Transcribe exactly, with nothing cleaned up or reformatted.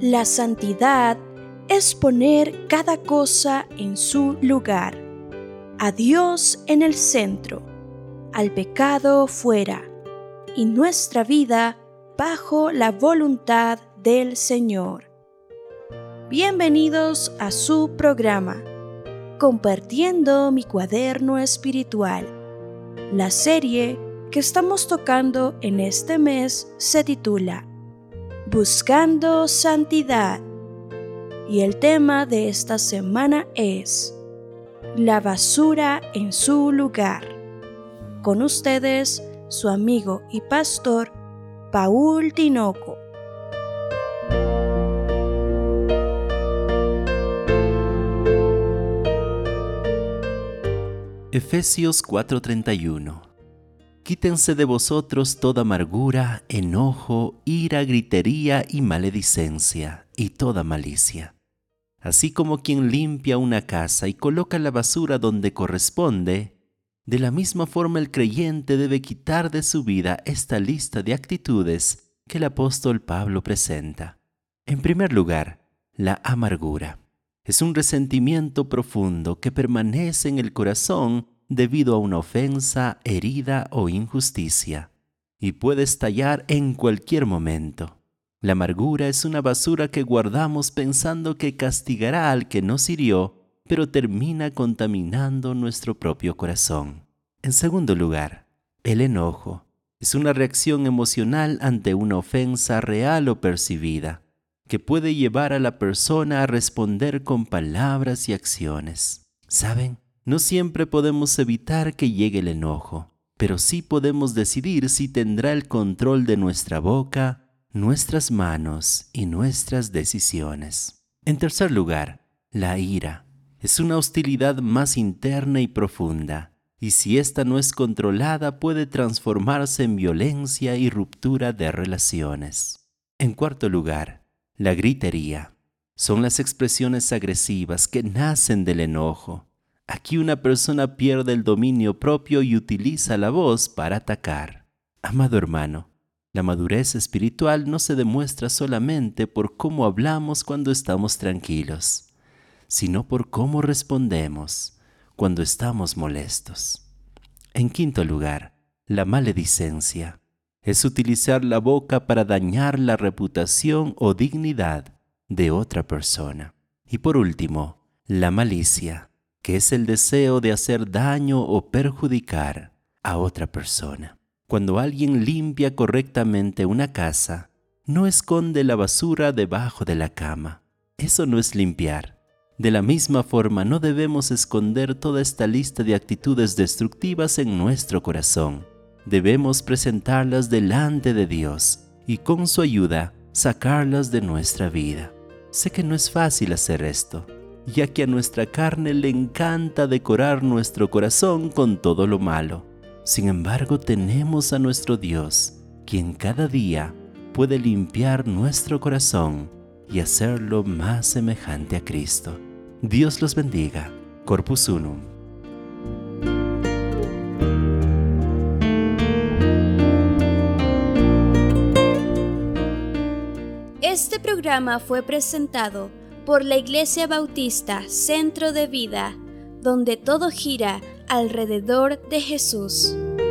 La santidad es poner cada cosa en su lugar, a Dios en el centro, al pecado fuera, y nuestra vida bajo la voluntad del Señor. Bienvenidos a su programa, Compartiendo mi cuaderno espiritual. La serie que estamos tocando en este mes se titula Buscando Santidad, y el tema de esta semana es La basura en su lugar. Con ustedes, su amigo y pastor, Paul Tinoco. Efesios cuatro treinta y uno. Quítense de vosotros toda amargura, enojo, ira, gritería y maledicencia, y toda malicia. Así como quien limpia una casa y coloca la basura donde corresponde, de la misma forma el creyente debe quitar de su vida esta lista de actitudes que el apóstol Pablo presenta. En primer lugar, la amargura. Es un resentimiento profundo que permanece en el corazón debido a una ofensa, herida o injusticia, y puede estallar en cualquier momento. La amargura es una basura que guardamos pensando que castigará al que nos hirió, pero termina contaminando nuestro propio corazón. En segundo lugar, el enojo. Es una reacción emocional ante una ofensa real o percibida, que puede llevar a la persona a responder con palabras y acciones. ¿Saben? No siempre podemos evitar que llegue el enojo, pero sí podemos decidir si tendrá el control de nuestra boca, nuestras manos y nuestras decisiones. En tercer lugar, la ira. Es una hostilidad más interna y profunda, y si ésta no es controlada puede transformarse en violencia y ruptura de relaciones. En cuarto lugar, la gritería. Son las expresiones agresivas que nacen del enojo. Aquí una persona pierde el dominio propio y utiliza la voz para atacar. Amado hermano, la madurez espiritual no se demuestra solamente por cómo hablamos cuando estamos tranquilos, sino por cómo respondemos cuando estamos molestos. En quinto lugar, la maledicencia. Es utilizar la boca para dañar la reputación o dignidad de otra persona. Y por último, la malicia, que es el deseo de hacer daño o perjudicar a otra persona. Cuando alguien limpia correctamente una casa, no esconde la basura debajo de la cama. Eso no es limpiar. De la misma forma, no debemos esconder toda esta lista de actitudes destructivas en nuestro corazón. Debemos presentarlas delante de Dios y con su ayuda sacarlas de nuestra vida. Sé que no es fácil hacer esto, ya que a nuestra carne le encanta decorar nuestro corazón con todo lo malo. Sin embargo, tenemos a nuestro Dios, quien cada día puede limpiar nuestro corazón y hacerlo más semejante a Cristo. Dios los bendiga. Corpus Unum. Este programa fue presentado por la Iglesia Bautista Centro de Vida, donde todo gira alrededor de Jesús.